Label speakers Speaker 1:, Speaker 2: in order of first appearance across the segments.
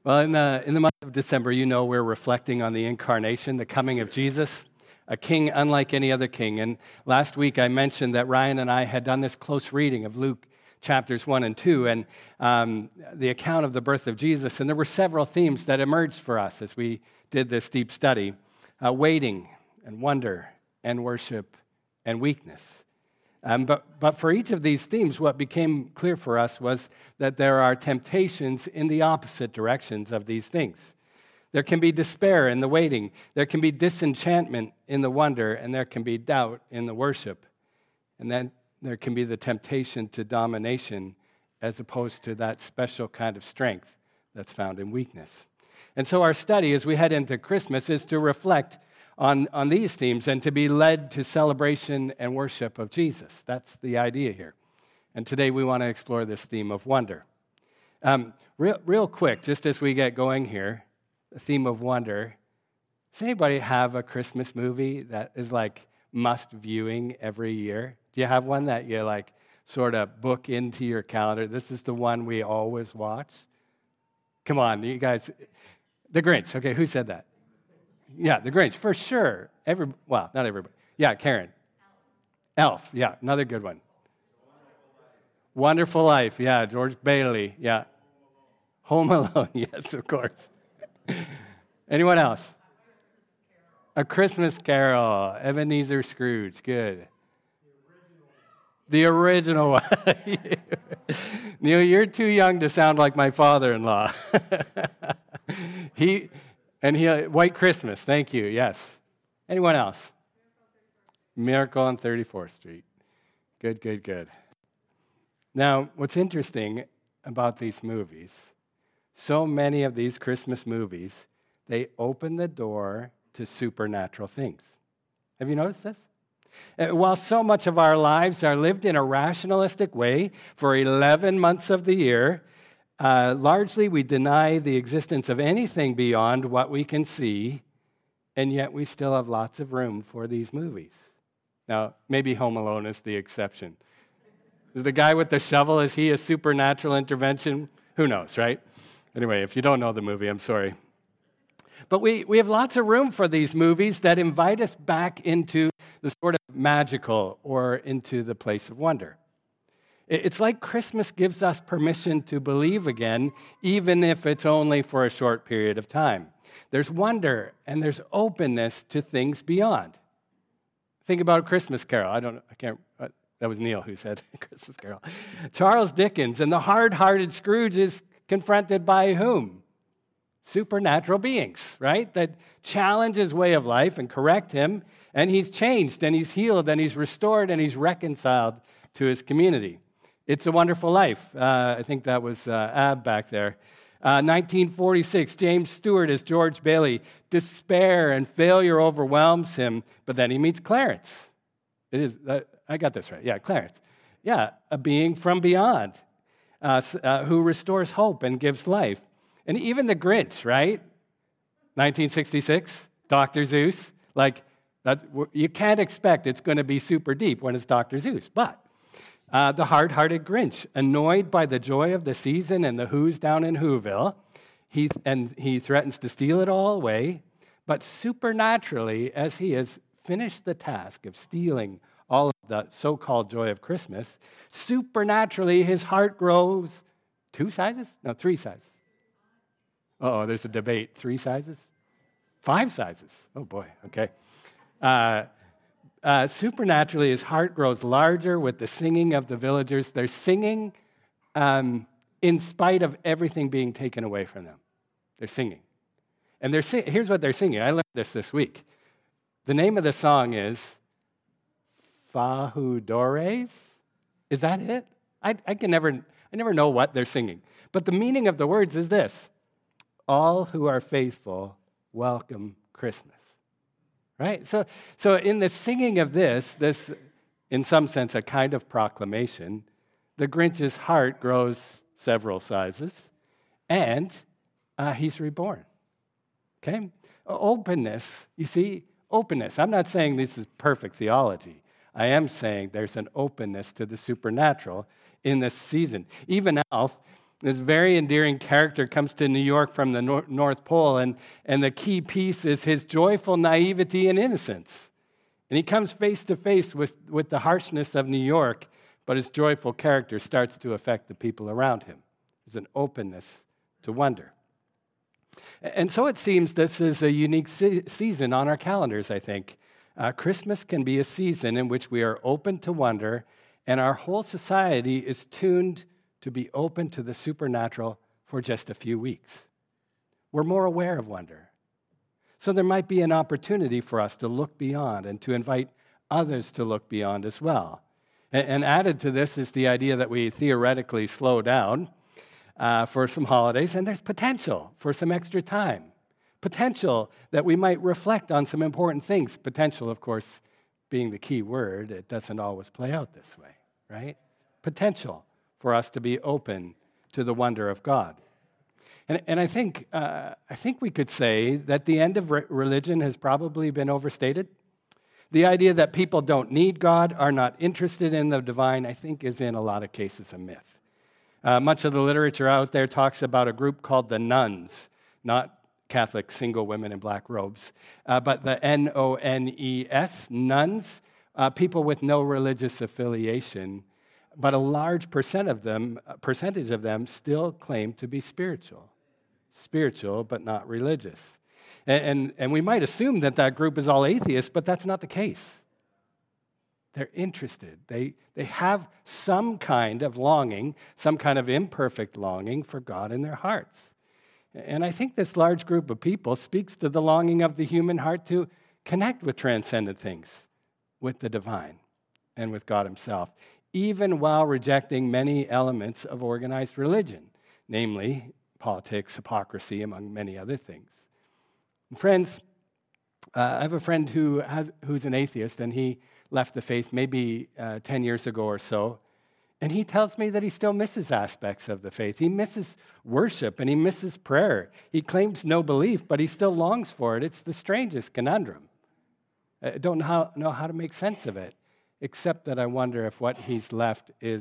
Speaker 1: Well, in the month of December, we're reflecting on the incarnation, the coming of Jesus, a king unlike any other king. And last week I mentioned that Ryan and I had done this close reading of Luke chapters 1 and 2 and the account of the birth of Jesus. And there were several themes that emerged for us as we did this deep study: waiting and wonder and worship and weakness. But for each of these themes, what became clear for us was that there are temptations in the opposite directions of these things. There can be despair in the waiting, there can be disenchantment in the wonder, and there can be doubt in the worship. And then there can be the temptation to domination as opposed to that special kind of strength that's found in weakness. And so our study as we head into Christmas is to reflect on these themes and to be led to celebration and worship of Jesus. That's the idea here. And today we want to explore this theme of wonder. Real quick, just as we get going here, the theme of wonder. Does anybody have a Christmas movie that is like must viewing every year? Do you have one that you like sort of book into your calendar? This is the one we always watch. Come on, you guys. The Grinch. Okay, who said that? Yeah, The Grinch, for sure. Not everybody. Yeah, Karen. Elf, yeah, another good one. Wonderful Life, yeah, George Bailey, yeah. Home Alone, yes, of course. Anyone else? A Christmas Carol, Ebenezer Scrooge, good. The original one. Neil, you're too young to sound like my father-in-law. White Christmas, thank you, yes. Anyone else? Miracle on 34th Street. Good. Now, what's interesting about these movies, so many of these Christmas movies, they open the door to supernatural things. Have you noticed this? While so much of our lives are lived in a rationalistic way for 11 months of the year, largely we deny the existence of anything beyond what we can see, and yet we still have lots of room for these movies. Now, maybe Home Alone is the exception. Is the guy with the shovel, is he a supernatural intervention? Who knows, right? Anyway, if you don't know the movie, I'm sorry. But we have lots of room for these movies that invite us back into the sort of magical or into the place of wonder. It's like Christmas gives us permission to believe again, even if it's only for a short period of time. There's wonder and there's openness to things beyond. Think about Christmas Carol. That was Neil who said Christmas Carol. Charles Dickens and the hard-hearted Scrooge is confronted by whom? Supernatural beings, right? That challenge his way of life and correct him, and he's changed and he's healed and he's restored and he's reconciled to his community. It's a Wonderful Life. I think that was Ab back there. 1946, James Stewart as George Bailey. Despair and failure overwhelms him, but then he meets Clarence. I got this right. Yeah, Clarence. Yeah, a being from beyond who restores hope and gives life. And even the Grinch, right? 1966, Dr. Seuss. You can't expect it's going to be super deep when it's Dr. Seuss, but the hard-hearted Grinch, annoyed by the joy of the season and the Who's down in Whoville, he threatens to steal it all away, but supernaturally, as he has finished the task of stealing all of the so-called joy of Christmas, supernaturally his heart grows 2 sizes? No, 3 sizes. Uh-oh, there's a debate. 3 sizes? 5 sizes. Oh, boy, okay. Supernaturally, his heart grows larger with the singing of the villagers. They're singing in spite of everything being taken away from them. They're singing. And here's what they're singing. I learned this week. The name of the song is Fahudores. Is that it? I never know what they're singing. But the meaning of the words is this: all who are faithful welcome Christmas. Right? So in the singing of this, in some sense, a kind of proclamation, the Grinch's heart grows several sizes, and he's reborn. Okay? Openness, you see, openness. I'm not saying this is perfect theology. I am saying there's an openness to the supernatural in this season. Even Alf, This very endearing character comes to New York from the North Pole, and the key piece is his joyful naivety and innocence. And he comes face to face with the harshness of New York, but his joyful character starts to affect the people around him. There's an openness to wonder. And so it seems this is a unique season on our calendars, I think. Christmas can be a season in which we are open to wonder, and our whole society is tuned to be open to the supernatural for just a few weeks. We're more aware of wonder. So there might be an opportunity for us to look beyond and to invite others to look beyond as well. And added to this is the idea that we theoretically slow down for some holidays, and there's potential for some extra time. Potential that we might reflect on some important things. Potential, of course, being the key word. It doesn't always play out this way, right? Potential for us to be open to the wonder of God. And I think we could say that the end of religion has probably been overstated. The idea that people don't need God, are not interested in the divine, I think is in a lot of cases a myth. Much of the literature out there talks about a group called the nuns, not Catholic single women in black robes, but the N-O-N-E-S, nuns, people with no religious affiliation, but a large percentage of them still claim to be spiritual but not religious. And we might assume that group is all atheists, but that's not the case. They're interested. They have some kind of longing, some kind of imperfect longing for God in their hearts. And I think this large group of people speaks to the longing of the human heart to connect with transcendent things, with the divine, and with God himself, even while rejecting many elements of organized religion, namely politics, hypocrisy, among many other things. Friends, I have a friend who's an atheist, and he left the faith maybe 10 years ago or so, and he tells me that he still misses aspects of the faith. He misses worship, and he misses prayer. He claims no belief, but he still longs for it. It's the strangest conundrum. I don't know how to make sense of it, except that I wonder if what he's left is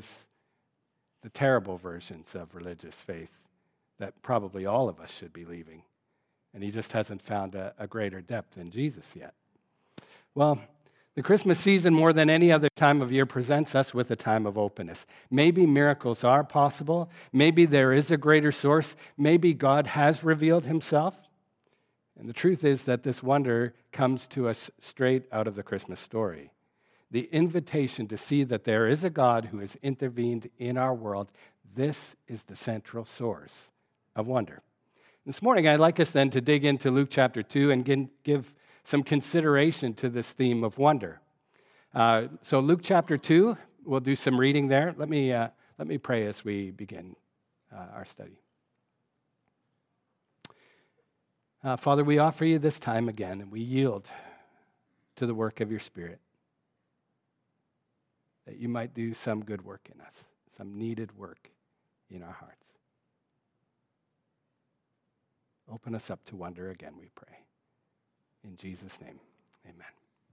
Speaker 1: the terrible versions of religious faith that probably all of us should be leaving. And he just hasn't found a greater depth in Jesus yet. Well, the Christmas season, more than any other time of year, presents us with a time of openness. Maybe miracles are possible. Maybe there is a greater source. Maybe God has revealed himself. And the truth is that this wonder comes to us straight out of the Christmas story. The invitation to see that there is a God who has intervened in our world, this is the central source of wonder. This morning, I'd like us then to dig into Luke chapter 2 and give some consideration to this theme of wonder. So Luke chapter 2, we'll do some reading there. Let me pray as we begin our study. Father, we offer you this time again, and we yield to the work of your Spirit, that you might do some good work in us, some needed work in our hearts. Open us up to wonder again, we pray. In Jesus' name, amen.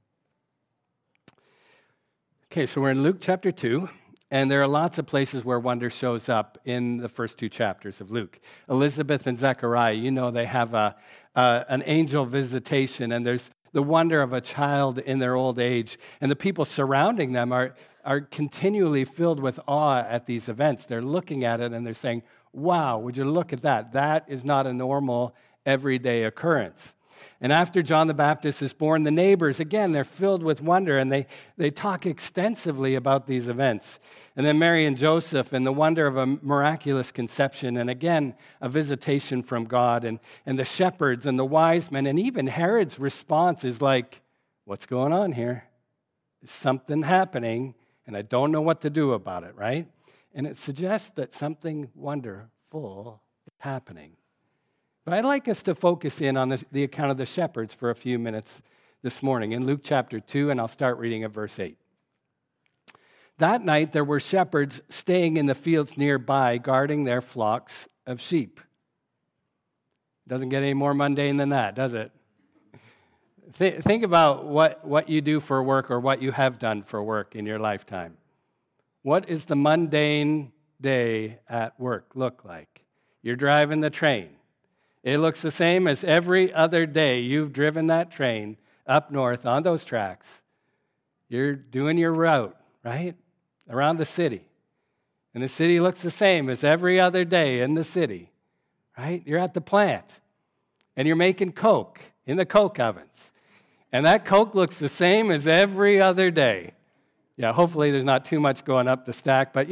Speaker 1: Okay, so we're in Luke chapter 2, and there are lots of places where wonder shows up in the first two chapters of Luke. Elizabeth and Zechariah, they have an angel visitation, and there's the wonder of a child in their old age, and the people surrounding them are continually filled with awe at these events. They're looking at it, and they're saying, wow, would you look at that? That is not a normal, everyday occurrence. And after John the Baptist is born, the neighbors, again, they're filled with wonder, and they talk extensively about these events. And then Mary and Joseph, and the wonder of a miraculous conception, and again, a visitation from God, and the shepherds and the wise men, and even Herod's response is like, what's going on here? There's something happening, and I don't know what to do about it, right? And it suggests that something wonderful is happening. But I'd like us to focus in on the account of the shepherds for a few minutes this morning in Luke chapter 2, and I'll start reading at verse 8. That night there were shepherds staying in the fields nearby, guarding their flocks of sheep. Doesn't get any more mundane than that, does it? Think about what you do for work or what you have done for work in your lifetime. What is the mundane, day at work look like? You're driving the train. It looks the same as every other day you've driven that train up north on those tracks. You're doing your route, right? Around the city. And the city looks the same as every other day in the city, right? You're at the plant, and you're making Coke in the Coke ovens. And that Coke looks the same as every other day. Yeah, hopefully there's not too much going up the stack, but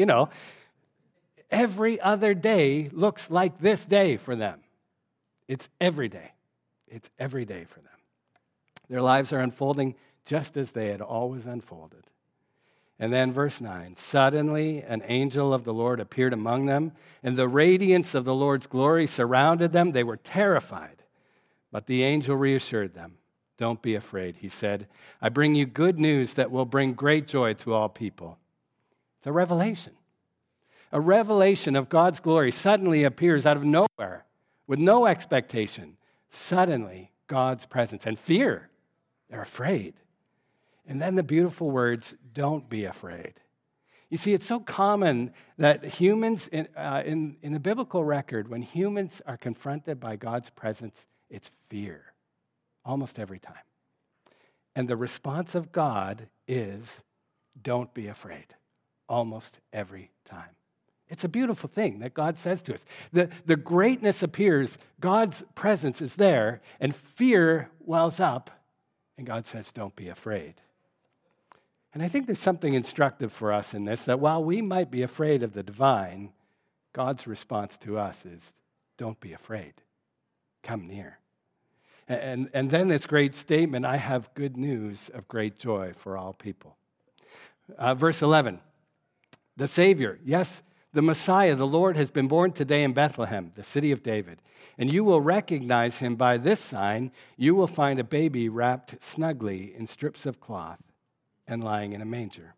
Speaker 1: every other day looks like this day for them. It's every day. It's every day for them. Their lives are unfolding just as they had always unfolded. And then verse 9, suddenly an angel of the Lord appeared among them, and the radiance of the Lord's glory surrounded them. They were terrified, but the angel reassured them. Don't be afraid, he said. I bring you good news that will bring great joy to all people. It's a revelation. A revelation of God's glory suddenly appears out of nowhere with no expectation. Suddenly, God's presence and fear. They're afraid. And then the beautiful words, don't be afraid. You see, it's so common that humans, in the biblical record, when humans are confronted by God's presence, it's fear. Almost every time. And the response of God is, don't be afraid. Almost every time. It's a beautiful thing that God says to us. The greatness appears, God's presence is there, and fear wells up, and God says, don't be afraid. And I think there's something instructive for us in this, that while we might be afraid of the divine, God's response to us is, don't be afraid. Come near. And then this great statement, I have good news of great joy for all people. Verse 11, the Savior, yes, the Messiah, the Lord, has been born today in Bethlehem, the city of David. And you will recognize him by this sign. You will find a baby wrapped snugly in strips of cloth and lying in a manger.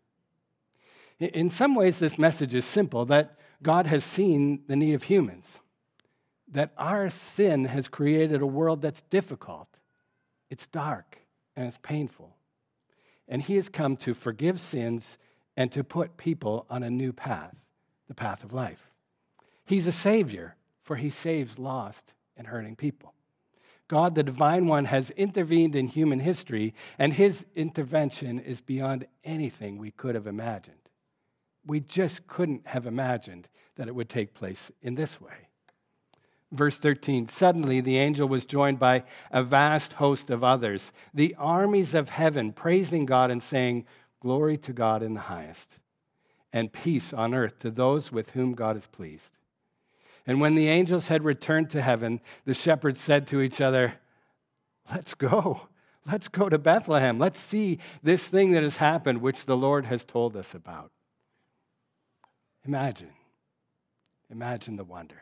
Speaker 1: In some ways, this message is simple, that God has seen the need of humans, that our sin has created a world that's difficult, it's dark, and it's painful. And he has come to forgive sins and to put people on a new path, the path of life. He's a savior, for he saves lost and hurting people. God, the Divine One, has intervened in human history, and his intervention is beyond anything we could have imagined. We just couldn't have imagined that it would take place in this way. Verse 13, suddenly the angel was joined by a vast host of others, the armies of heaven, praising God and saying, glory to God in the highest, and peace on earth to those with whom God is pleased. And when the angels had returned to heaven, the shepherds said to each other, let's go. Let's go to Bethlehem. Let's see this thing that has happened, which the Lord has told us about. Imagine the wonder.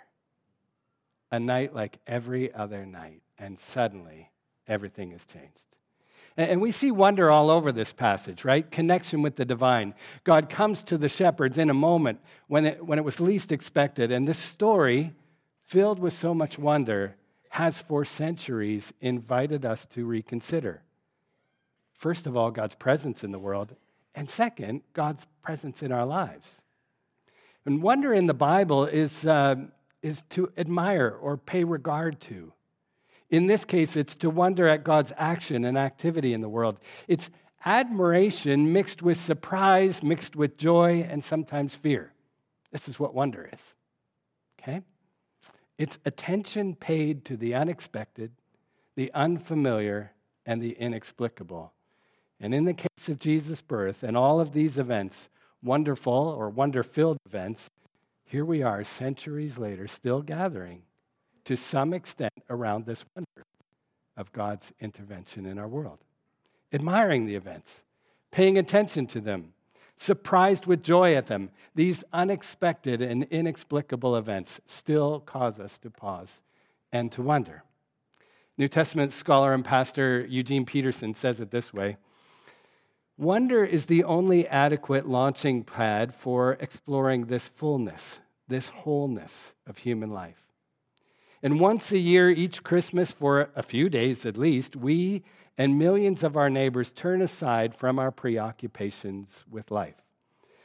Speaker 1: A night like every other night, and suddenly everything has changed. And we see wonder all over this passage, right? Connection with the divine. God comes to the shepherds in a moment when it was least expected, and this story, filled with so much wonder, has for centuries invited us to reconsider. First of all, God's presence in the world, and second, God's presence in our lives. And wonder in the Bible is to admire or pay regard to. In this case, it's to wonder at God's action and activity in the world. It's admiration mixed with surprise, mixed with joy, and sometimes fear. This is what wonder is, okay? It's attention paid to the unexpected, the unfamiliar, and the inexplicable. And in the case of Jesus' birth and all of these events, wonderful or wonder-filled events, here we are centuries later still gathering to some extent around this wonder of God's intervention in our world. Admiring the events, paying attention to them, surprised with joy at them. These unexpected and inexplicable events still cause us to pause and to wonder. New Testament scholar and pastor Eugene Peterson says it this way: wonder is the only adequate launching pad for exploring this fullness, this wholeness of human life. And once a year, each Christmas, for a few days at least, we and millions of our neighbors turn aside from our preoccupations with life.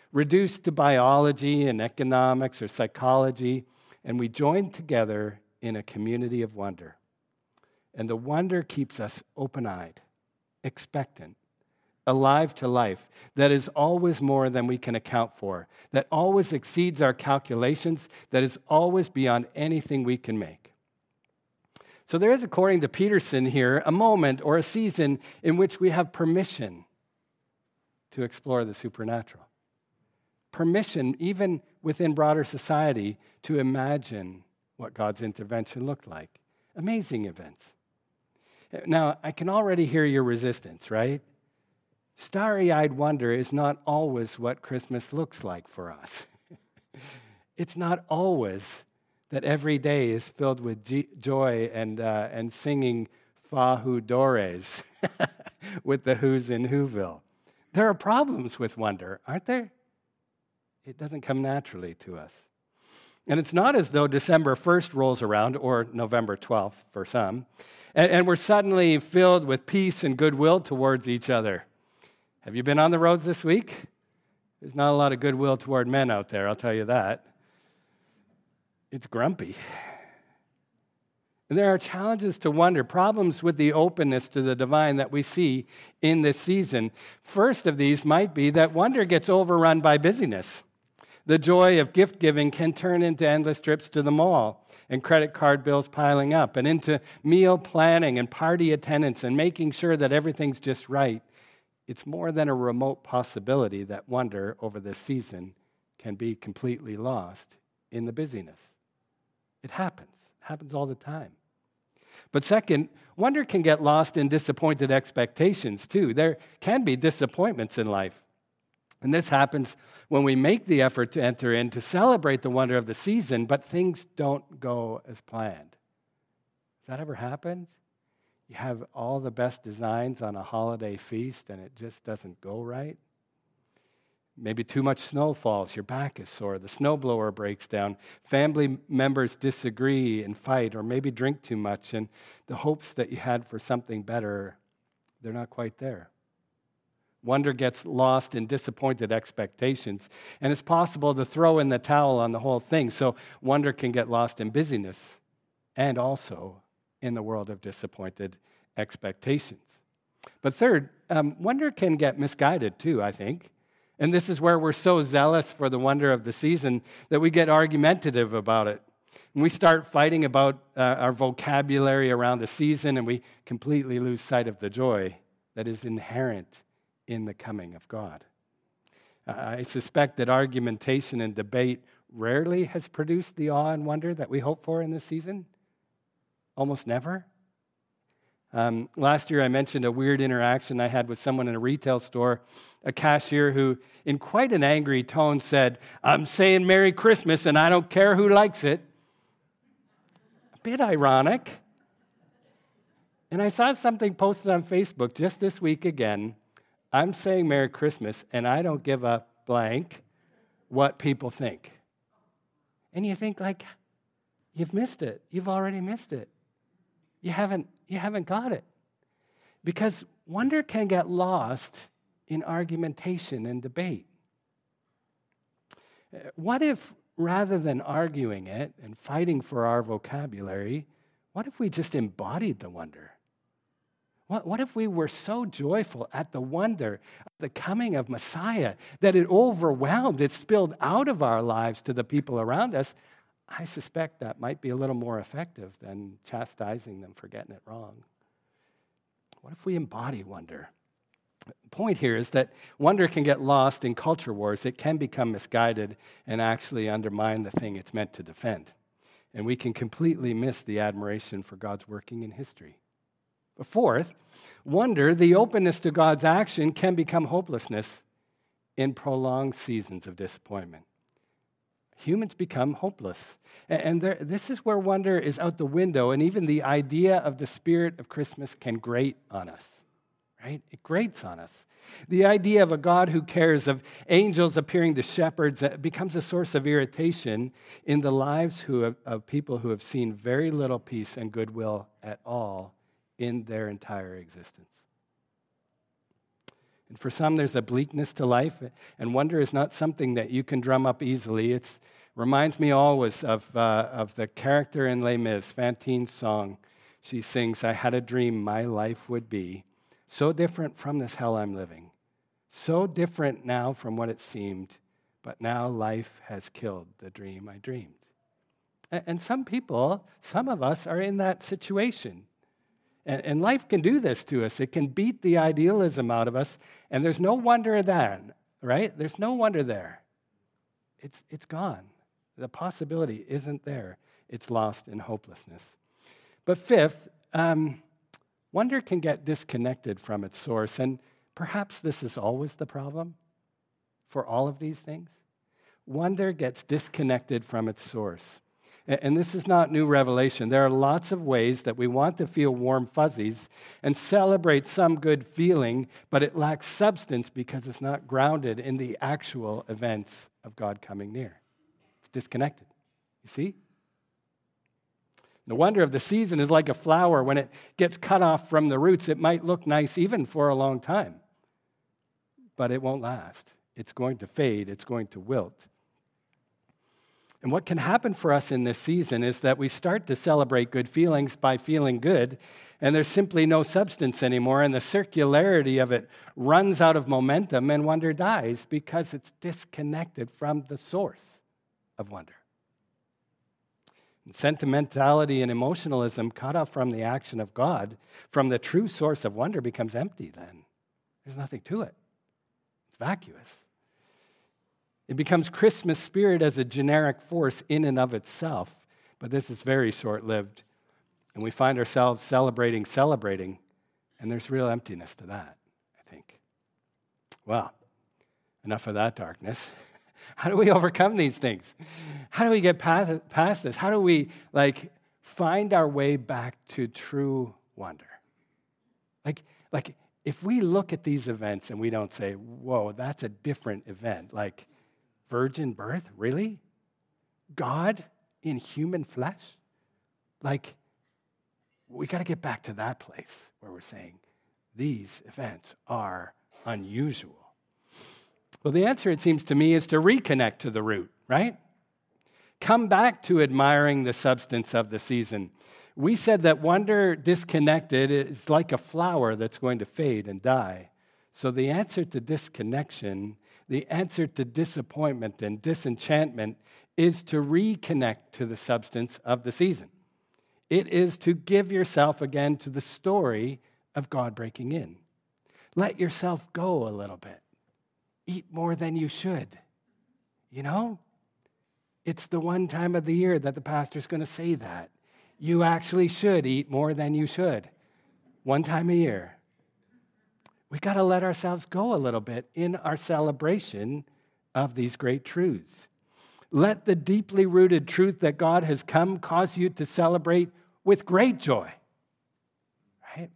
Speaker 1: reduced to biology and economics or psychology, and we join together in a community of wonder. And the wonder keeps us open-eyed, expectant, alive to life, that is always more than we can account for, that always exceeds our calculations, that is always beyond anything we can make. So there is, according to Peterson here, a moment or a season in which we have permission to explore the supernatural. Permission, even within broader society, to imagine what God's intervention looked like. Amazing events. Now, I can already hear your resistance, right? Starry-eyed wonder is not always what Christmas looks like for us. It's not always that every day is filled with joy and singing Fahu Dores with the Who's in Whoville. There are problems with wonder, aren't there? It doesn't come naturally to us. And it's not as though December 1st rolls around, or November 12th for some, and we're suddenly filled with peace and goodwill towards each other. Have you been on the roads this week? There's not a lot of goodwill toward men out there, I'll tell you that. It's grumpy. And there are challenges to wonder, problems with the openness to the divine that we see in this season. First of these might be that wonder gets overrun by busyness. The joy of gift giving can turn into endless trips to the mall and credit card bills piling up, and into meal planning and party attendance and making sure that everything's just right. It's more than a remote possibility that wonder over this season can be completely lost in the busyness. It happens all the time. But second, wonder can get lost in disappointed expectations too. There can be disappointments in life. And this happens when we make the effort to enter in to celebrate the wonder of the season, but things don't go as planned. Has that ever happened? You have all the best designs on a holiday feast and it just doesn't go right. Maybe too much snow falls, your back is sore, the snowblower breaks down, family members disagree and fight, or maybe drink too much, and the hopes that you had for something better, they're not quite there. Wonder gets lost in disappointed expectations, and it's possible to throw in the towel on the whole thing. So wonder can get lost in busyness and also in the world of disappointed expectations. But third, wonder can get misguided too, I think. And this is where we're so zealous for the wonder of the season that we get argumentative about it. And we start fighting about our vocabulary around the season, and we completely lose sight of the joy that is inherent in the coming of God. I suspect that argumentation and debate rarely has produced the awe and wonder that we hope for in this season. Almost never. Last year I mentioned a weird interaction I had with someone in a retail store, a cashier who, in quite an angry tone, said, "I'm saying Merry Christmas and I don't care who likes it." A bit ironic. And I saw something posted on Facebook just this week again. I'm saying Merry Christmas, and I don't give a blank what people think. And you think, like, you've missed it. You've already missed it. You haven't got it. Because wonder can get lost in argumentation and debate. What if, rather than arguing it and fighting for our vocabulary, what if we just embodied the wonder? What if we were so joyful at the wonder of the coming of Messiah that it overwhelmed, it spilled out of our lives to the people around us? I suspect that might be a little more effective than chastising them for getting it wrong. What if we embody wonder? The point here is that wonder can get lost in culture wars. It can become misguided and actually undermine the thing it's meant to defend. And we can completely miss the admiration for God's working in history. Fourth, wonder, the openness to God's action, can become hopelessness in prolonged seasons of disappointment. Humans become hopeless. And this is where wonder is out the window, and even the idea of the spirit of Christmas can grate on us, right? It grates on us. The idea of a God who cares, of angels appearing to shepherds, becomes a source of irritation in the lives of people who have seen very little peace and goodwill at all in their entire existence. And for some, there's a bleakness to life, and wonder is not something that you can drum up easily. It reminds me always of the character in Les Mis, Fantine's song. She sings, "I had a dream my life would be so different from this hell I'm living, so different now from what it seemed, but now life has killed the dream I dreamed." And some people, some of us are in that situation. And life can do this to us. It can beat the idealism out of us, and there's no wonder then, right? There's no wonder there. It's gone. The possibility isn't there. It's lost in hopelessness. But fifth, wonder can get disconnected from its source, and perhaps this is always the problem for all of these things. Wonder gets disconnected from its source. And this is not new revelation. There are lots of ways that we want to feel warm fuzzies and celebrate some good feeling, but it lacks substance because it's not grounded in the actual events of God coming near. It's disconnected. You see? The wonder of the season is like a flower. When it gets cut off from the roots, it might look nice even for a long time, but it won't last. It's going to fade. It's going to wilt. And what can happen for us in this season is that we start to celebrate good feelings by feeling good, and there's simply no substance anymore, and the circularity of it runs out of momentum, and wonder dies because it's disconnected from the source of wonder. And sentimentality and emotionalism cut off from the action of God, from the true source of wonder, becomes empty then. There's nothing to it. It's vacuous. It becomes Christmas spirit as a generic force in and of itself, but this is very short-lived, and we find ourselves celebrating, and there's real emptiness to that, I think. Well, enough of that darkness. How do we overcome these things? How do we get past this? How do we, find our way back to true wonder? Like if we look at these events and we don't say, whoa, that's a different event, like virgin birth, really? God in human flesh? We got to get back to that place where we're saying these events are unusual. Well, the answer, it seems to me, is to reconnect to the root, right? Come back to admiring the substance of the season. We said that wonder disconnected is like a flower that's going to fade and die. So the answer to disconnection, the answer to disappointment and disenchantment, is to reconnect to the substance of the season. It is to give yourself again to the story of God breaking in. Let yourself go a little bit. Eat more than you should. You know? It's the one time of the year that the pastor's going to say that. You actually should eat more than you should. One time a year. We got to let ourselves go a little bit in our celebration of these great truths. Let the deeply rooted truth that God has come cause you to celebrate with great joy. Right?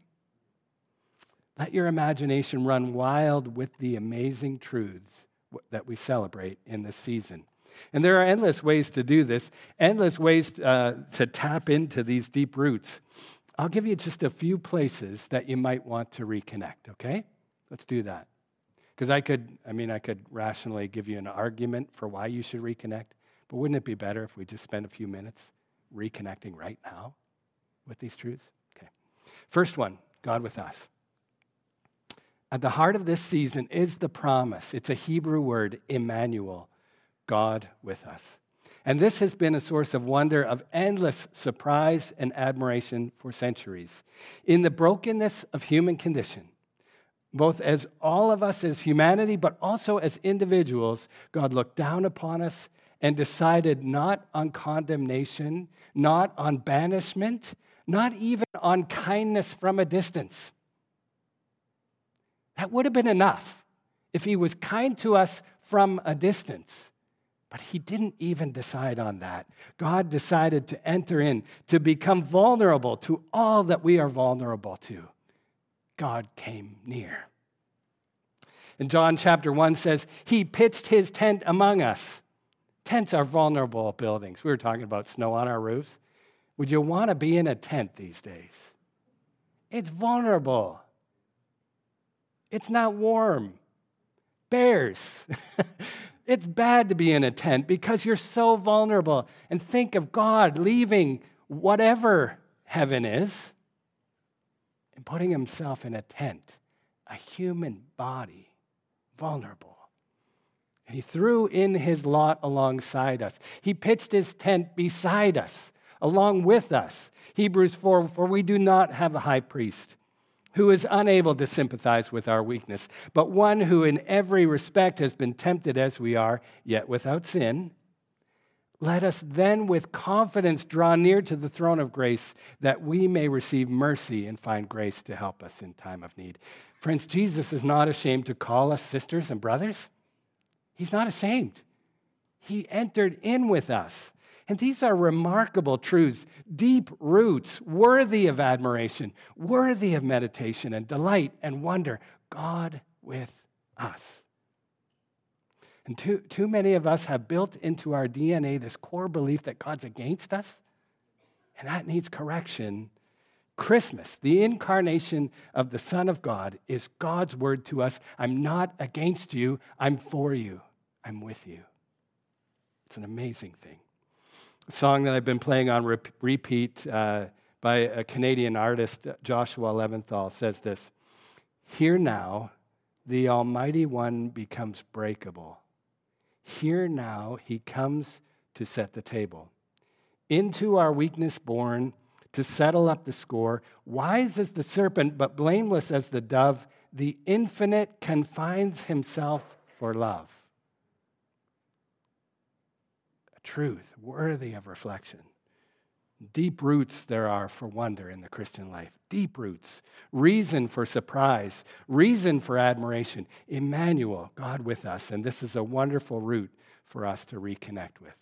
Speaker 1: Let your imagination run wild with the amazing truths that we celebrate in this season. And there are endless ways to do this, endless ways to tap into these deep roots. I'll give you just a few places that you might want to reconnect, okay? Let's do that. Because I could rationally give you an argument for why you should reconnect, but wouldn't it be better if we just spent a few minutes reconnecting right now with these truths? Okay. First one, God with us. At the heart of this season is the promise. It's a Hebrew word, Emmanuel, God with us. And this has been a source of wonder, of endless surprise and admiration for centuries. In the brokenness of human condition, both as all of us as humanity, but also as individuals, God looked down upon us and decided not on condemnation, not on banishment, not even on kindness from a distance. That would have been enough if he was kind to us from a distance. But he didn't even decide on that. God decided to enter in, to become vulnerable to all that we are vulnerable to. God came near. And John chapter 1 says, he pitched his tent among us. Tents are vulnerable buildings. We were talking about snow on our roofs. Would you want to be in a tent these days? It's vulnerable. It's not warm. Bears. It's bad to be in a tent because you're so vulnerable. And think of God leaving whatever heaven is and putting himself in a tent, a human body, vulnerable. And he threw in his lot alongside us. He pitched his tent beside us, along with us. Hebrews 4, for we do not have a high priest who is unable to sympathize with our weakness, but one who in every respect has been tempted as we are, yet without sin. Let us then with confidence draw near to the throne of grace that we may receive mercy and find grace to help us in time of need. Friends, Jesus is not ashamed to call us sisters and brothers. He's not ashamed. He entered in with us. And these are remarkable truths, deep roots, worthy of admiration, worthy of meditation and delight and wonder. God with us. And too many of us have built into our DNA this core belief that God's against us, and that needs correction. Christmas, the incarnation of the Son of God, is God's word to us. I'm not against you. I'm for you. I'm with you. It's an amazing thing. A song that I've been playing on repeat by a Canadian artist, Joshua Leventhal, says this: "Here now, the Almighty One becomes breakable. Here now, he comes to set the table. Into our weakness born, to settle up the score, wise as the serpent, but blameless as the dove, the infinite confines himself for love." Truth worthy of reflection. Deep roots there are for wonder in the Christian life. Deep roots. Reason for surprise. Reason for admiration. Emmanuel, God with us. And this is a wonderful root for us to reconnect with.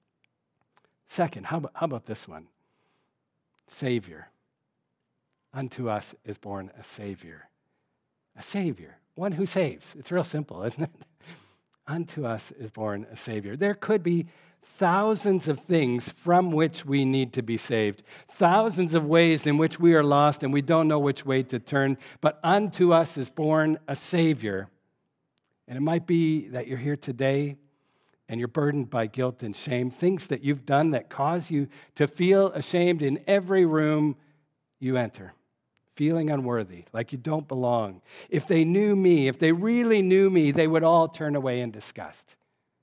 Speaker 1: Second, how about this one? Savior. Unto us is born a Savior. A Savior. One who saves. It's real simple, isn't it? Unto us is born a Savior. There could be thousands of things from which we need to be saved, thousands of ways in which we are lost and we don't know which way to turn, but unto us is born a Savior. And it might be that you're here today and you're burdened by guilt and shame, things that you've done that cause you to feel ashamed in every room you enter, feeling unworthy, like you don't belong. If they knew me, if they really knew me, they would all turn away in disgust.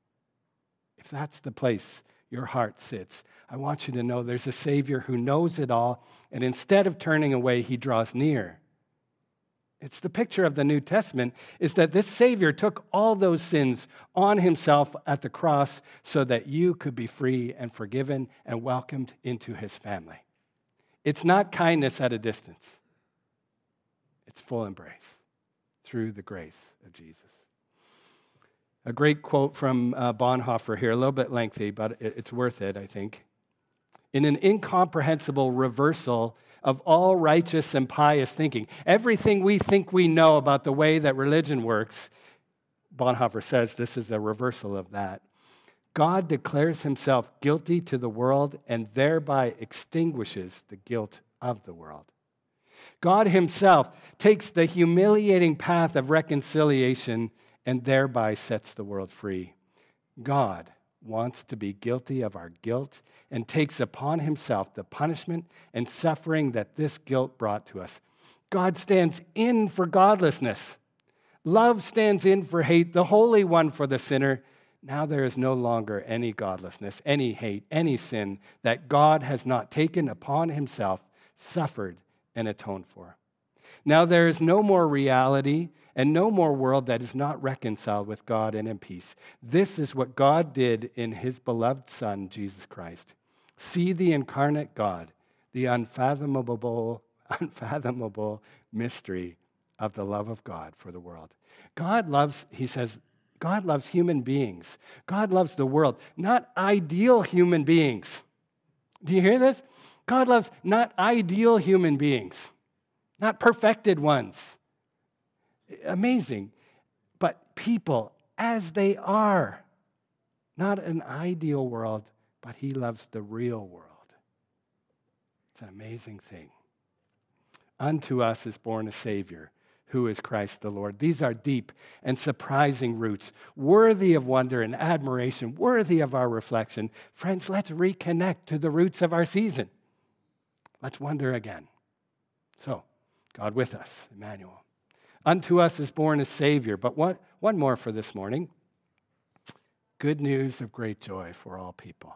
Speaker 1: If that's the place your heart sits, I want you to know there's a Savior who knows it all, and instead of turning away, he draws near. It's the picture of the New Testament, is that this Savior took all those sins on himself at the cross so that you could be free and forgiven and welcomed into his family. It's not kindness at a distance. It's full embrace through the grace of Jesus. A great quote from Bonhoeffer here, a little bit lengthy, but it's worth it, I think. In an incomprehensible reversal of all righteous and pious thinking, everything we think we know about the way that religion works, Bonhoeffer says this is a reversal of that. God declares himself guilty to the world and thereby extinguishes the guilt of the world. God himself takes the humiliating path of reconciliation and thereby sets the world free. God wants to be guilty of our guilt and takes upon himself the punishment and suffering that this guilt brought to us. God stands in for godlessness. Love stands in for hate, the Holy One for the sinner. Now there is no longer any godlessness, any hate, any sin that God has not taken upon himself, suffered, and atoned for. Now there is no more reality and no more world that is not reconciled with God and in peace. This is what God did in his beloved Son, Jesus Christ. See the incarnate God, the unfathomable mystery of the love of God for the world. God loves, he says, God loves human beings. God loves the world, not ideal human beings. Do you hear this? God loves not ideal human beings, not perfected ones. Amazing. But people as they are. Not an ideal world, but he loves the real world. It's an amazing thing. Unto us is born a Savior who is Christ the Lord. These are deep and surprising roots, worthy of wonder and admiration, worthy of our reflection. Friends, let's reconnect to the roots of our season. Let's wonder again. So, God with us, Emmanuel. Unto us is born a Savior. But one more for this morning. Good news of great joy for all people.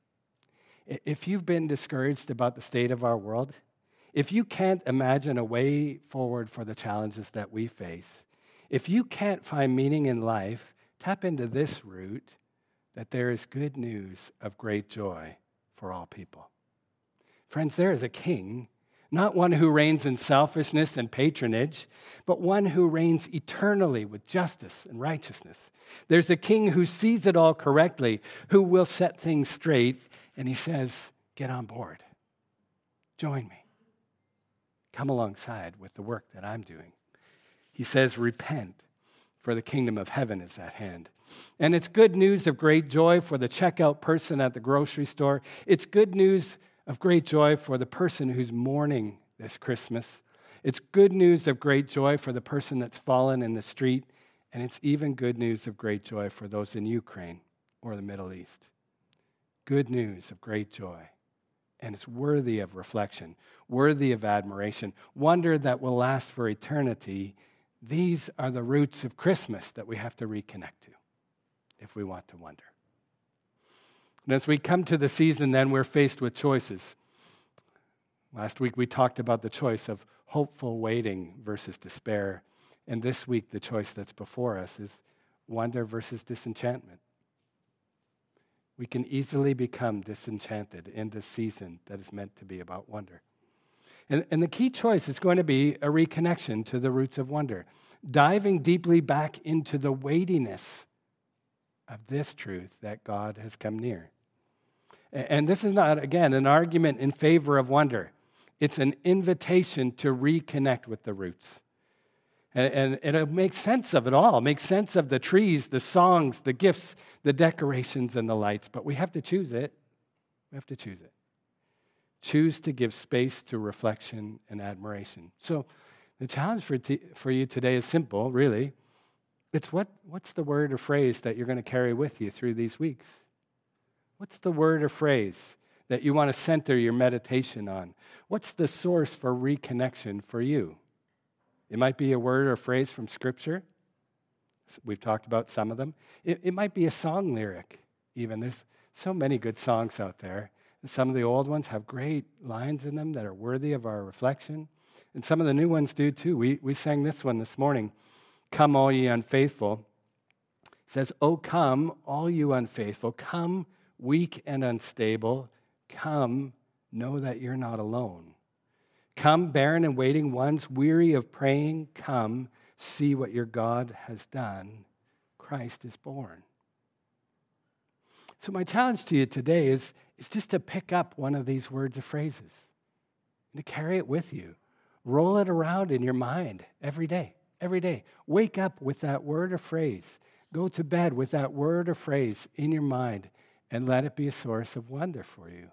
Speaker 1: If you've been discouraged about the state of our world, if you can't imagine a way forward for the challenges that we face, if you can't find meaning in life, tap into this root that there is good news of great joy for all people. Friends, there is a king, not one who reigns in selfishness and patronage, but one who reigns eternally with justice and righteousness. There's a king who sees it all correctly, who will set things straight, and he says, get on board. Join me. Come alongside with the work that I'm doing. He says, repent, for the kingdom of heaven is at hand. And it's good news of great joy for the checkout person at the grocery store. It's good news of great joy for the person who's mourning this Christmas. It's good news of great joy for the person that's fallen in the street. And it's even good news of great joy for those in Ukraine or the Middle East. Good news of great joy. And it's worthy of reflection, worthy of admiration, wonder that will last for eternity. These are the roots of Christmas that we have to reconnect to if we want to wonder. And as we come to the season, then we're faced with choices. Last week we talked about the choice of hopeful waiting versus despair. And this week the choice that's before us is wonder versus disenchantment. We can easily become disenchanted in this season that is meant to be about wonder. And the key choice is going to be a reconnection to the roots of wonder, diving deeply back into the weightiness of this truth that God has come near. And this is not, again, an argument in favor of wonder. It's an invitation to reconnect with the roots. And it makes sense of it all. It makes sense of the trees, the songs, the gifts, the decorations, and the lights. But we have to choose it. We have to choose it. Choose to give space to reflection and admiration. So the challenge for you today is simple, really. It's what's the word or phrase that you're going to carry with you through these weeks? What's the word or phrase that you want to center your meditation on? What's the source for reconnection for you? It might be a word or phrase from Scripture. We've talked about some of them. It might be a song lyric, even. There's so many good songs out there. And some of the old ones have great lines in them that are worthy of our reflection. And some of the new ones do too. We sang this one this morning, Come All Ye Unfaithful. It says, Oh, come, all you unfaithful. Come, weak and unstable. Come, know that you're not alone. Come, barren and waiting ones, weary of praying. Come, see what your God has done. Christ is born. So my challenge to you today is just to pick up one of these words or phrases and to carry it with you. Roll it around in your mind every day, every day. Wake up with that word or phrase. Go to bed with that word or phrase in your mind and let it be a source of wonder for you.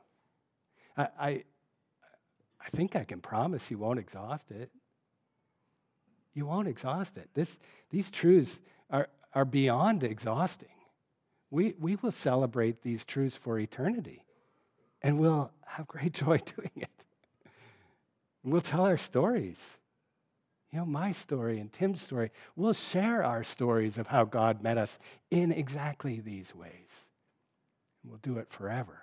Speaker 1: I think I can promise you won't exhaust it. You won't exhaust it. These truths are beyond exhausting. We will celebrate these truths for eternity, and we'll have great joy doing it. We'll tell our stories. My story and Tim's story. We'll share our stories of how God met us in exactly these ways. We'll do it forever.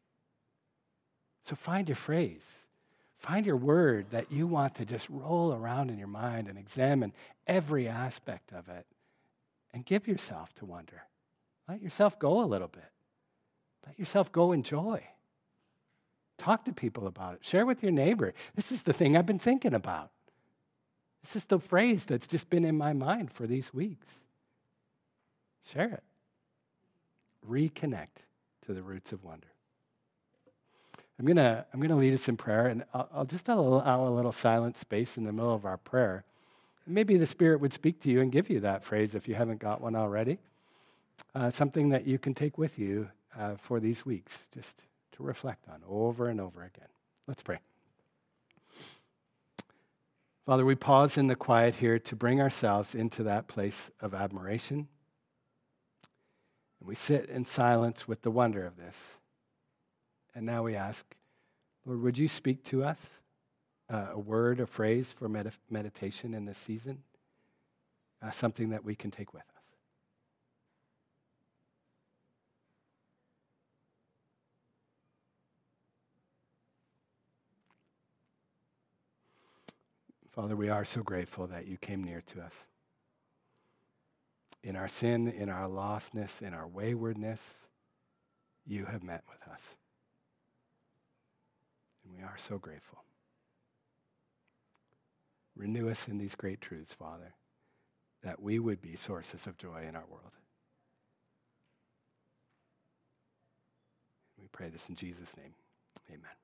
Speaker 1: So find your phrase. Find your word that you want to just roll around in your mind and examine every aspect of it and give yourself to wonder. Let yourself go a little bit. Let yourself go in joy. Talk to people about it. Share with your neighbor. This is the thing I've been thinking about. This is the phrase that's just been in my mind for these weeks. Share it. Reconnect to the roots of wonder. I'm gonna lead us in prayer, and I'll just allow a little silent space in the middle of our prayer. Maybe the Spirit would speak to you and give you that phrase if you haven't got one already. Something that you can take with you for these weeks, just to reflect on over and over again. Let's pray. Father, we pause in the quiet here to bring ourselves into that place of admiration. And we sit in silence with the wonder of this. And now we ask, Lord, would you speak to us a word, a phrase for meditation in this season? Something that we can take with us. Father, we are so grateful that you came near to us. In our sin, in our lostness, in our waywardness, you have met with us. And we are so grateful. Renew us in these great truths, Father, that we would be sources of joy in our world. We pray this in Jesus' name. Amen.